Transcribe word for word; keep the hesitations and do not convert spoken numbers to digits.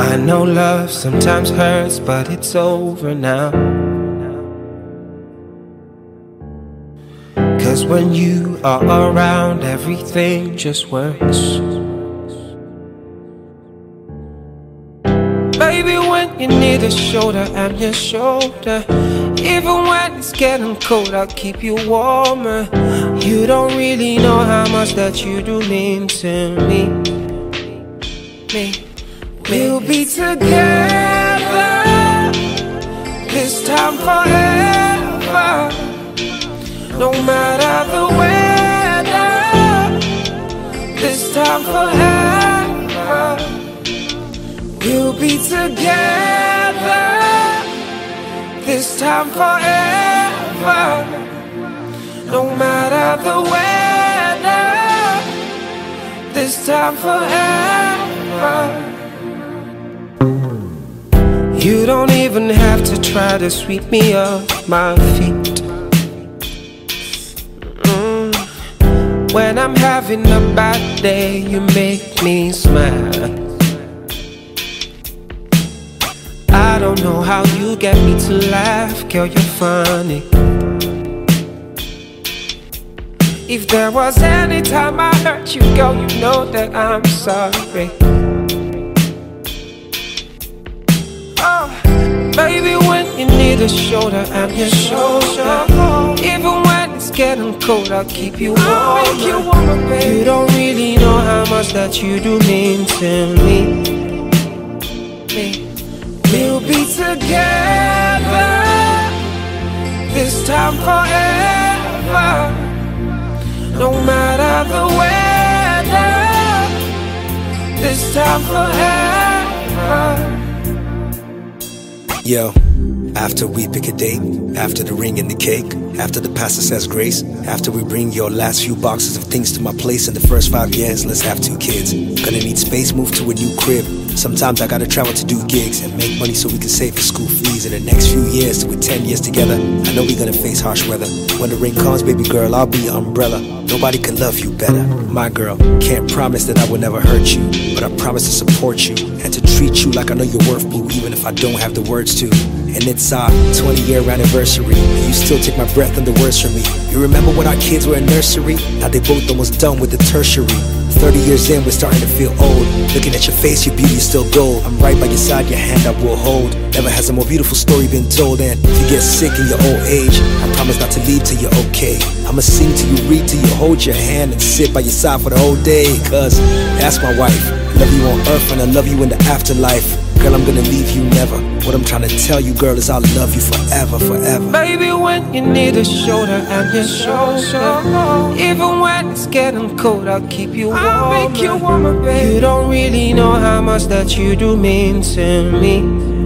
I know love sometimes hurts, but it's over now. Cause when you are around, everything just works. Baby, when you need a shoulder, I'm your shoulder. Even when it's getting cold, I'll keep you warmer. You don't really know how much that you do mean to me. Me. We'll be together this time forever. No matter the weather, this time forever. We'll be together this time forever. No matter the weather, this time forever. You don't even have to try to sweep me off my feet. mm. When I'm having a bad day, you make me smile. I don't know how you get me to laugh, girl, you're funny. If there was any time I hurt you, girl, you know that I'm sorry. Oh, baby, when you need a shoulder, I'm your shoulder. Even when it's getting cold, I'll keep you warm. You, warmer, baby. You don't really know how much that you do mean to me. Me. We'll be together this time forever. No matter the weather, this time forever. Yo, after we pick a date, after the ring and the cake, after the pastor says grace, after we bring your last few boxes of things to my place in the first five years, let's have two kids. Gonna need space, move to a new crib. Sometimes I gotta travel to do gigs and make money so we can save for school fees. In the next few years, with ten years together, I know we're gonna face harsh weather. When the rain comes, baby girl, I'll be your umbrella. Nobody can love you better, my girl. Can't promise that I will never hurt you, but I promise to support you and to treat you like I know you're worth, boo, even if I don't have the words to. And it's our twenty year anniversary, and you still take my breath and the words from me. You remember when our kids were in nursery? Now they both almost done with the tertiary. Thirty years in, we're starting to feel old. Looking at your face, your beauty is still gold. I'm right by your side, your hand I will hold. Never has a more beautiful story been told. And if you get sick in your old age, I promise not to leave till you're okay. I'ma sing till you, read till you, hold your hand and sit by your side for the whole day. Cause that's my wife. I love you on earth and I love you in the afterlife. Girl, I'm gonna leave you never. What I'm trying to tell you, girl, is I'll love you forever, forever. Baby, when you need a shoulder, I'm your shoulder. Even when it's getting cold, I'll keep you warm. I'll make you warmer, baby. You don't really know how much that you do mean to me.